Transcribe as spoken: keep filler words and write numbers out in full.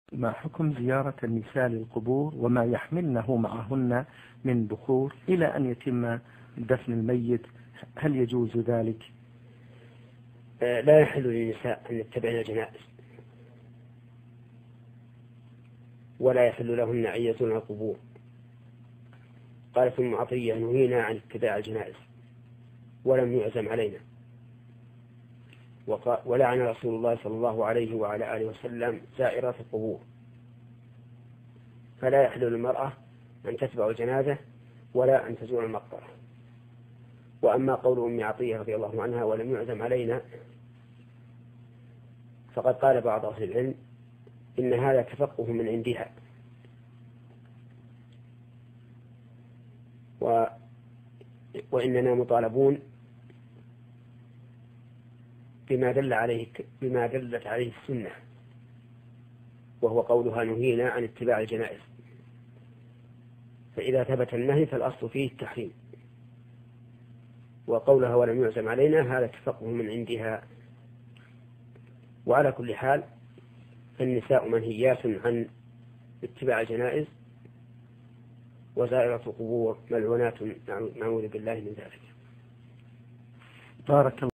ما حكم زيارة النساء للقبور وما يحملنه معهن من بخور إلى أن يتم دفن الميت؟ هل يجوز ذلك؟ لا يحل للنساء أن يتبعن الجنائز، ولا يحل لهن أن يزورن القبور. قالت ام عطية: نهينا عن اتباع الجنائز ولم يعزم علينا. ولعن رسول الله صلى الله عليه وعلى آله وسلم زائرات القبور، فلا يحل للمرأة أن تتبع الجنازة ولا أن تزور المقبرة. وأما قول أم عطية رضي الله عنها ولم يعزم علينا، فقد قال بعض أهل العلم إن هذا تفقه من عندها، و... وإننا مطالبون بما دل عليه بما دلت عليه السنة، وهو قولها: نهينا عن اتباع الجنائز. فإذا ثبت النهي فالأصل فيه التحريم، وقولها ولم يعزم علينا هذا تفقه من عندها. وعلى كل حال فالنساء منهيات عن اتباع الجنائز، وزائرة القبور ملعونات، نعوذ بالله من ذلك. بارك الله